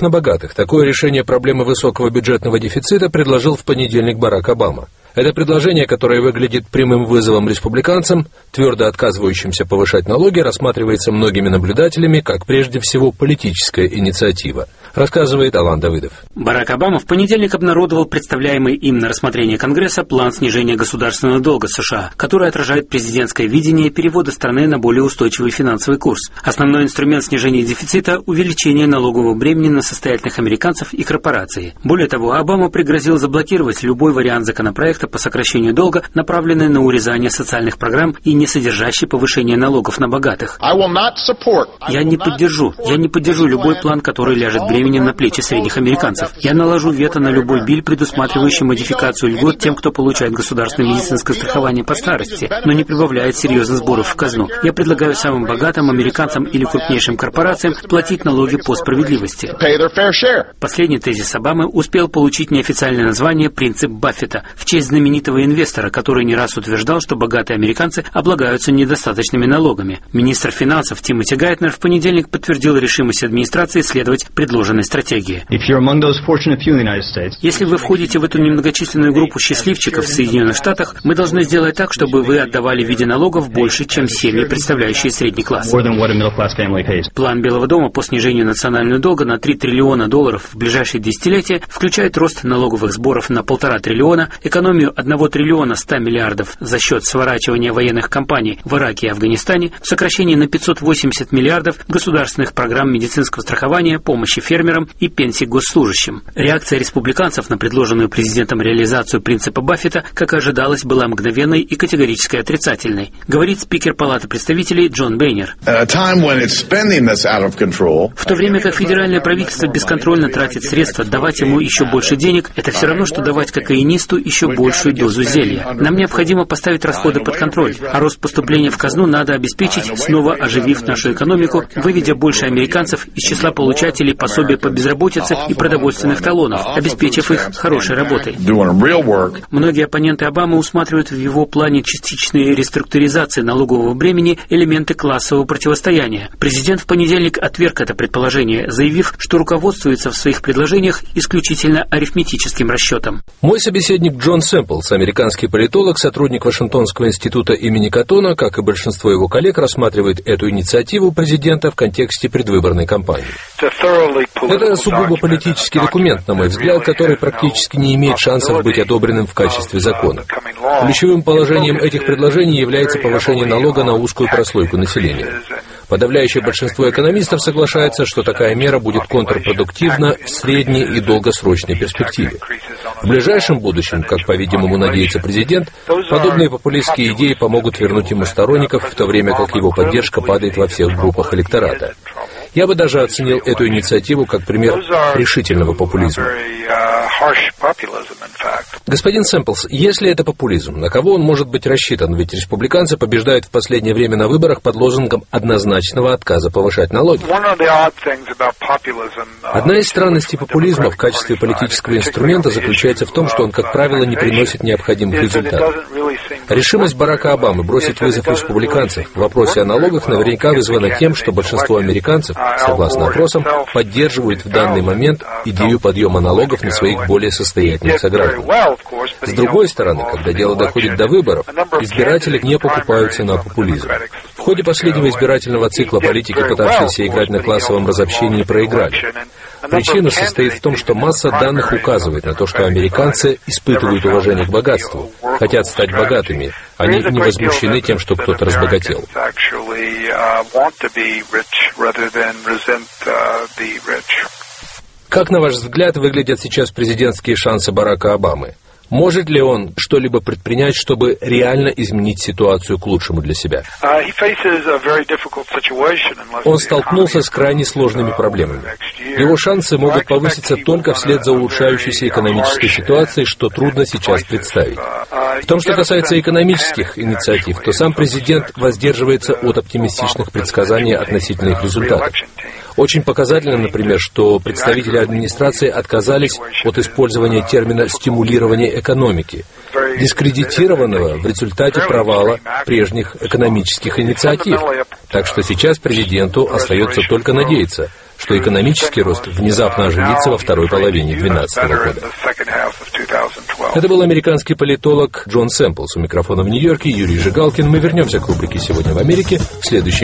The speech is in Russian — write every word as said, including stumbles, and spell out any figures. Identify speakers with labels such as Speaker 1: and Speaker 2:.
Speaker 1: налогов на богатых. Такое решение проблемы высокого бюджетного дефицита предложил в понедельник Барак Обама. Это предложение, которое выглядит прямым вызовом республиканцам, твердо отказывающимся повышать налоги, рассматривается многими наблюдателями как прежде всего политическая инициатива, рассказывает Алан Давыдов.
Speaker 2: Барак Обама в понедельник обнародовал представляемый им на рассмотрение Конгресса план снижения государственного долга США, который отражает президентское видение перевода страны на более устойчивый финансовый курс. Основной инструмент снижения дефицита – увеличение налогового бремени на состоятельных американцев и корпорации. Более того, Обама пригрозил заблокировать любой вариант законопроекта по сокращению долга, направленный на урезание социальных программ и не содержащий повышение налогов на богатых. Я не поддержу, я не поддержу любой план, который ляжет бременем на плечи средних американцев. Я наложу вето на любой биль, предусматривающий модификацию льгот тем, кто получает государственное медицинское страхование по старости, но не прибавляет серьезных сборов в казну. Я предлагаю самым богатым американцам или крупнейшим корпорациям платить налоги по справедливости. Последний тезис Обамы успел получить неофициальное название «Принцип Баффета» в честь знаменитого инвестора, который не раз утверждал, что богатые американцы облагаются недостаточными налогами. Министр финансов Тимоти Гайтнер в понедельник подтвердил решимость администрации следовать предложенной стратегии. Если вы входите в эту немногочисленную группу счастливчиков в Соединенных Штатах, мы должны сделать так, чтобы вы отдавали в виде налогов больше, чем семьи, представляющие средний класс. План Белого дома по снижению национального долга на три триллиона долларов в ближайшие десятилетия включает рост налоговых сборов на полтора триллиона, экономию одного триллиона ста миллиардов за счет сворачивания военных кампаний в Ираке и Афганистане, сокращение на пятьсот восемьдесят миллиардов государственных программ медицинского страхования, помощи фермерам и пенсий госслужащим. Реакция республиканцев на предложенную президентом реализацию принципа Баффета, как и ожидалось, была мгновенной и категорически отрицательной, говорит спикер Палаты представителей Джон Бейнер. В то время как федеральное правительство бесконтрольно тратит средства, давать ему еще больше денег – это все равно, что давать кокаинисту еще большую дозу зелья. Нам необходимо поставить расходы под контроль, а рост поступления в казну надо обеспечить, снова оживив нашу экономику, выведя больше американцев из числа получателей пособия по безработице и продовольственных талонов, обеспечив их хорошей работой. Многие оппоненты Обамы усматривают в его плане частичной реструктуризации налогового бремени элементы классового противостояния. Президент в понедельник отверг это предположение, заявив, что руководствуется в своих предложениях исключительно арифметическим расчетом.
Speaker 1: Мой собеседник Джон Сэмплс, американский политолог, сотрудник Вашингтонского института имени Каттона, как и большинство его коллег, рассматривает эту инициативу президента в контексте предвыборной кампании. Это сугубо политический документ, на мой взгляд, который практически не имеет шансов быть одобренным в качестве закона. Ключевым положением этих предложений является повышение налога на узкую прослойку населения. Подавляющее большинство экономистов соглашается, что такая мера будет контрпродуктивна в средней и долгосрочной перспективе. В ближайшем будущем, как, по-видимому, надеется президент, подобные популистские идеи помогут вернуть ему сторонников, в то время как его поддержка падает во всех группах электората. Я бы даже оценил эту инициативу как пример решительного популизма. Господин Сэмплс, если это популизм, на кого он может быть рассчитан? Ведь республиканцы побеждают в последнее время на выборах под лозунгом однозначного отказа повышать налоги. Одна из странностей популизма в качестве политического инструмента заключается в том, что он, как правило, не приносит необходимых результатов. Решимость Барака Обамы бросить вызов республиканцев в вопросе о налогах наверняка вызвана тем, что большинство американцев, согласно опросам, поддерживают в данный момент идею подъема налогов на своих более состоятельных сограждан. С другой стороны, когда дело доходит до выборов, избиратели не покупаются на популизм. В ходе последнего избирательного цикла политики, пытавшиеся играть на классовом разобщении, проиграли. Причина состоит в том, что масса данных указывает на то, что американцы испытывают уважение к богатству, хотят стать богатыми, они не возмущены тем, что кто-то разбогател. Как, на ваш взгляд, выглядят сейчас президентские шансы Барака Обамы? Может ли он что-либо предпринять, чтобы реально изменить ситуацию к лучшему для себя? Он столкнулся с крайне сложными проблемами. Его шансы могут повыситься только вслед за улучшающейся экономической ситуацией, что трудно сейчас представить. В том, что касается экономических инициатив, то сам президент воздерживается от оптимистичных предсказаний относительно их результатов. Очень показательно, например, что представители администрации отказались от использования термина «стимулирование экономики», дискредитированного в результате провала прежних экономических инициатив. Так что сейчас президенту остается только надеяться, что экономический рост внезапно оживится во второй половине две тысячи двенадцатого года. Это был американский политолог Джон Сэмплс. У микрофона в Нью-Йорке Юрий Жигалкин. Мы вернемся к рубрике «Сегодня в Америке» в следующий